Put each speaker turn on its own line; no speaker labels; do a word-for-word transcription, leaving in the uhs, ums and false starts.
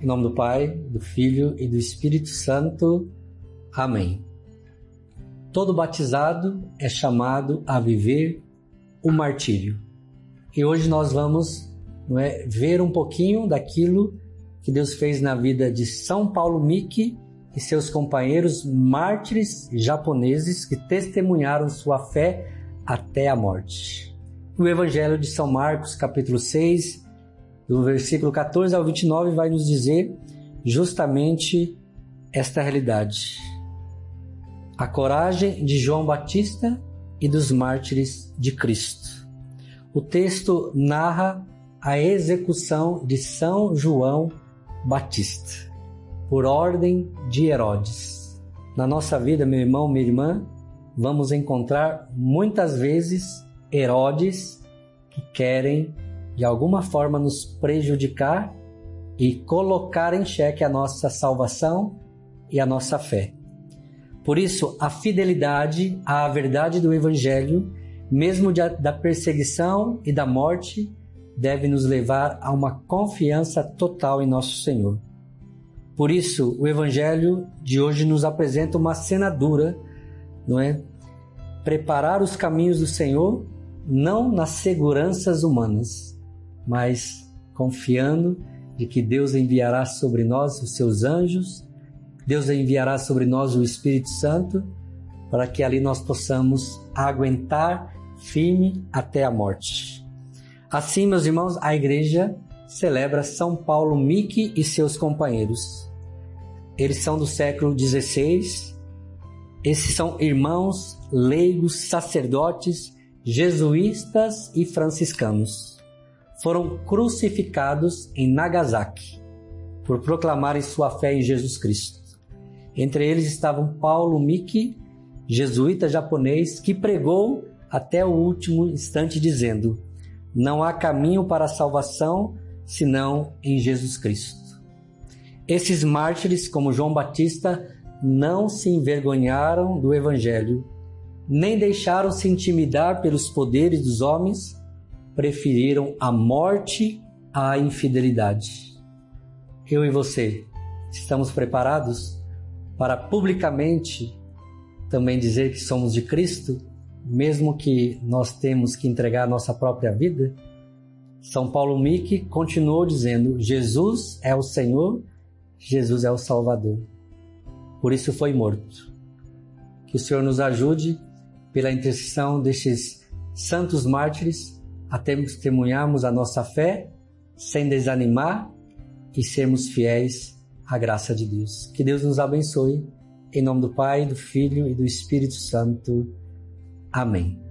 Em nome do Pai, do Filho e do Espírito Santo. Amém. Todo batizado é chamado a viver o martírio. E hoje nós vamos, não é, ver um pouquinho daquilo que Deus fez na vida de São Paulo Miki e seus companheiros mártires japoneses que testemunharam sua fé até a morte. O Evangelho de São Marcos, capítulo seis, do versículo catorze ao vinte e nove, vai nos dizer justamente esta realidade. A coragem de João Batista e dos mártires de Cristo. O texto narra a execução de São João Batista, por ordem de Herodes. Na nossa vida, meu irmão, minha irmã, vamos encontrar muitas vezes Herodes que querem de alguma forma nos prejudicar e colocar em xeque a nossa salvação e a nossa fé. Por isso, a fidelidade à verdade do Evangelho, mesmo de, da perseguição e da morte, deve nos levar a uma confiança total em nosso Senhor. Por isso, o Evangelho de hoje nos apresenta uma cena dura, não é? Preparar os caminhos do Senhor, não nas seguranças humanas, mas confiando de que Deus enviará sobre nós os seus anjos, Deus enviará sobre nós o Espírito Santo, para que ali nós possamos aguentar firme até a morte. Assim, meus irmãos, a igreja celebra São Paulo Miki e seus companheiros. Eles são do século dezesseis. Esses são irmãos leigos, sacerdotes, jesuítas e franciscanos. Foram crucificados em Nagasaki por proclamarem sua fé em Jesus Cristo. Entre eles estavam Paulo Miki, jesuíta japonês, que pregou até o último instante dizendo: não há caminho para a salvação senão em Jesus Cristo. Esses mártires, como João Batista, não se envergonharam do Evangelho, nem deixaram se intimidar pelos poderes dos homens, preferiram a morte à infidelidade. Eu e você, estamos preparados para publicamente também dizer que somos de Cristo, mesmo que nós temos que entregar a nossa própria vida? São Paulo Miki continuou dizendo: Jesus é o Senhor, Jesus é o Salvador. Por isso foi morto. Que o Senhor nos ajude, pela intercessão destes santos mártires, a testemunharmos a nossa fé sem desanimar e sermos fiéis à graça de Deus. Que Deus nos abençoe. Em nome do Pai, do Filho e do Espírito Santo. Amém.